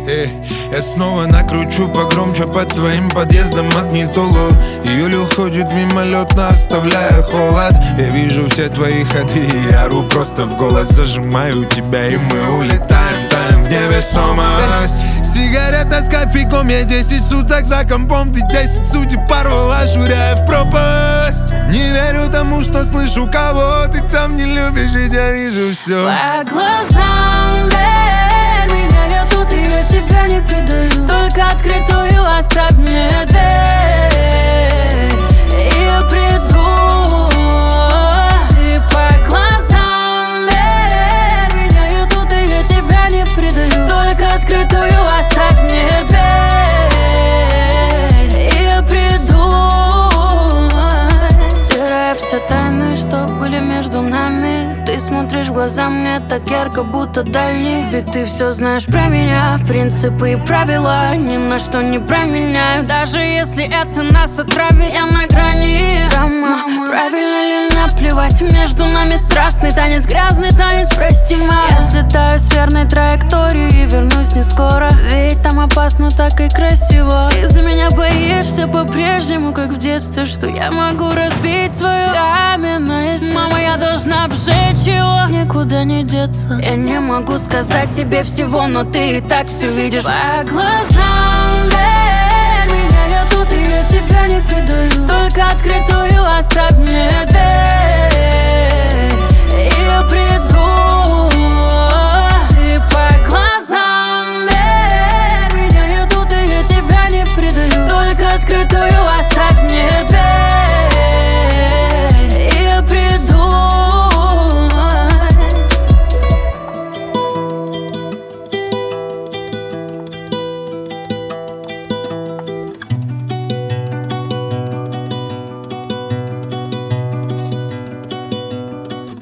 Я снова накручу погромче под твоим подъездом магнитолу. Июль уходит мимолетно, оставляя холод. Я вижу все твои ходы, я ору просто в голос. Зажимаю тебя и мы улетаем, таем в невесомость. Сигарета с кофейком, я 10 суток за компом. Ты 10 судеб порвала, швыряя в пропасть. Не верю тому, что слышу, кого ты там не любишь, ведь я вижу все по глазам, верь, меня я тут, и я тебя не предаю. Только открытую оставь мне дверь, и я приду. И по глазам, верь, меня я тут, и я тебя не предаю. Только открытую оставь мне дверь, и я приду. Стирая все тайны, что были между нами. Ты смотришь в глаза мне так ярко, будто дальний. Ведь ты все знаешь про меня, принципы и правила ни на что не променяю. Даже если это нас отравит, я на грани. Драма, правильно ли наплевать? Между нами страстный танец, грязный танец, прости, ма. Я слетаю с верной траектории и вернусь не скоро. Ведь там опасно, так и красиво. Ты за меня боишься по-прежнему, как в детстве, что я могу разбить свое каменное сердце. Мама, я должна обжечь его, никуда не деться. Я не могу сказать тебе всего, но ты и так все видишь по глазам.